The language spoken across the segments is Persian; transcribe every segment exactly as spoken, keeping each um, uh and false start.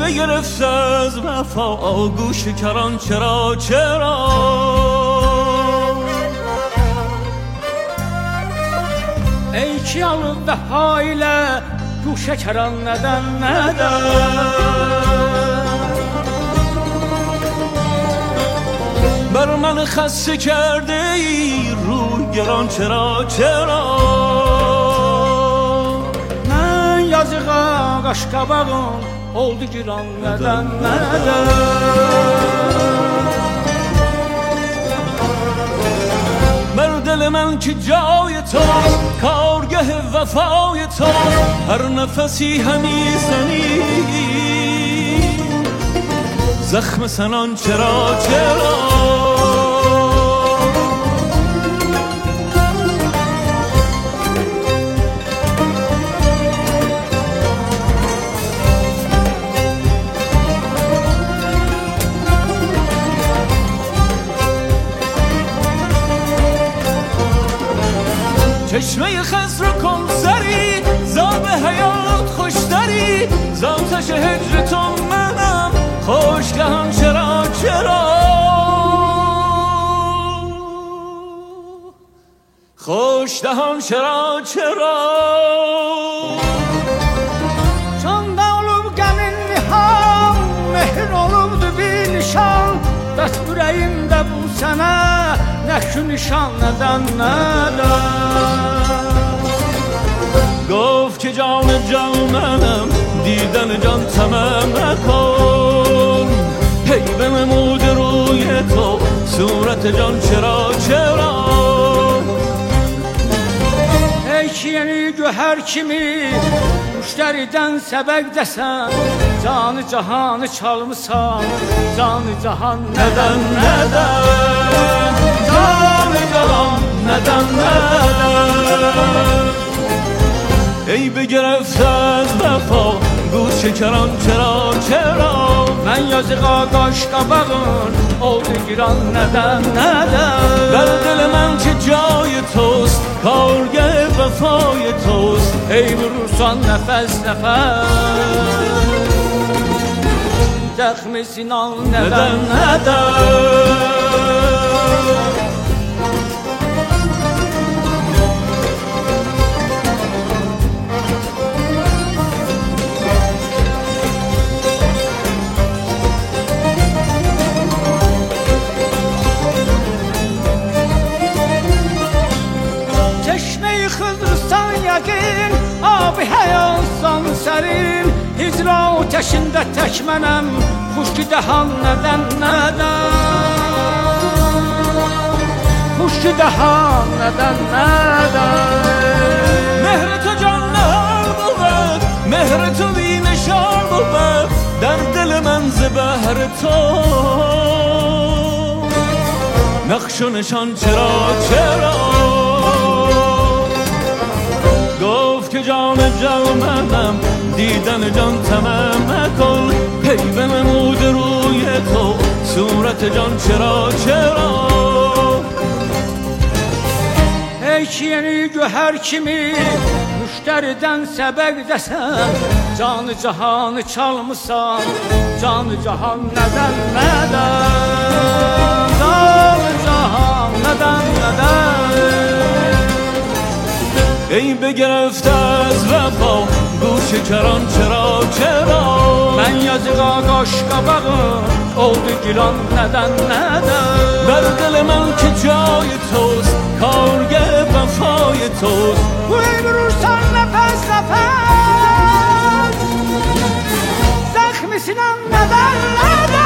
بگرفت از وفا گوش کران چرا چرا ey ki alıb vəfa ilə guşə kəran nədən nədən بر من خسته کرده ای روی گران چرا چرا من yazığa qaş qabağım oldu giran nədən nədən بر دل من که جای تو کارگه وفای تو هر نفسی همی زنی زخم سنان چرا چرا چشمه خز رو کن سری زاب حیات خوشتری زاتش هجر تو منم خوشگهم چرا چرا خوشدهم چرا چرا Çanda olub qəmin niham mehr olubdu bir nişan Bəs ürəyimdə bu sənə nə şu nişan nədən nədən گفت که جان جان منم دیدن جان تمام نکن هی بنمود روی تو صورت جان چرا چرا Ey ki yeni göhər kimi müştəridən səbəq desən Canı cahanı çalmısan Canı cahan neden neden canı cahan neden neden ای بگرفت از وفا گوش کران چرا چرا Mən yazığa qaş qabağın oldu giran nədən nədən در دل من که جای توست کارگه وفای توست Ey vurursan nəfəs nəfəs Dəxmi sinan nədən neden neden Çeşme-i Xızrıstan yəqin Abi həyatsan sərin Hicra ateşində tək mənəm Xuşki dəhan nədən nədən Xuşki dəhan nədən nədən مهر تو جان نهار بود مهر تو بی نشان بود در دل من ز بهر تو نقش و نشان چرا چرا گفت که جان جان منم دیدن جان تمام نکن هی بنمود روی تو صورت جان چرا چرا Ey ki yeni göhər kimi müştəridən səbəq desən Canı cahanı çalmısan Canı cahan nədən nədən Canı cahan nədən nədən ای بگرفت از وفا گوش کران چرا چرا Mən yazığa qaş qabağın oldu giran nədən nədən در دل من که جای توست کارگه وفای توست Ey vurursan nəfəs nəfəs Zəxmi sinan nədən nədən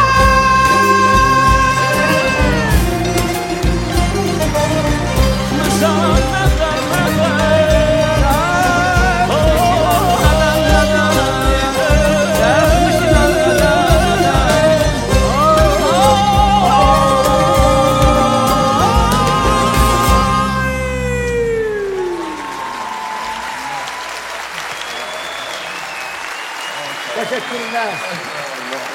مثلا نظر Teşekkürler.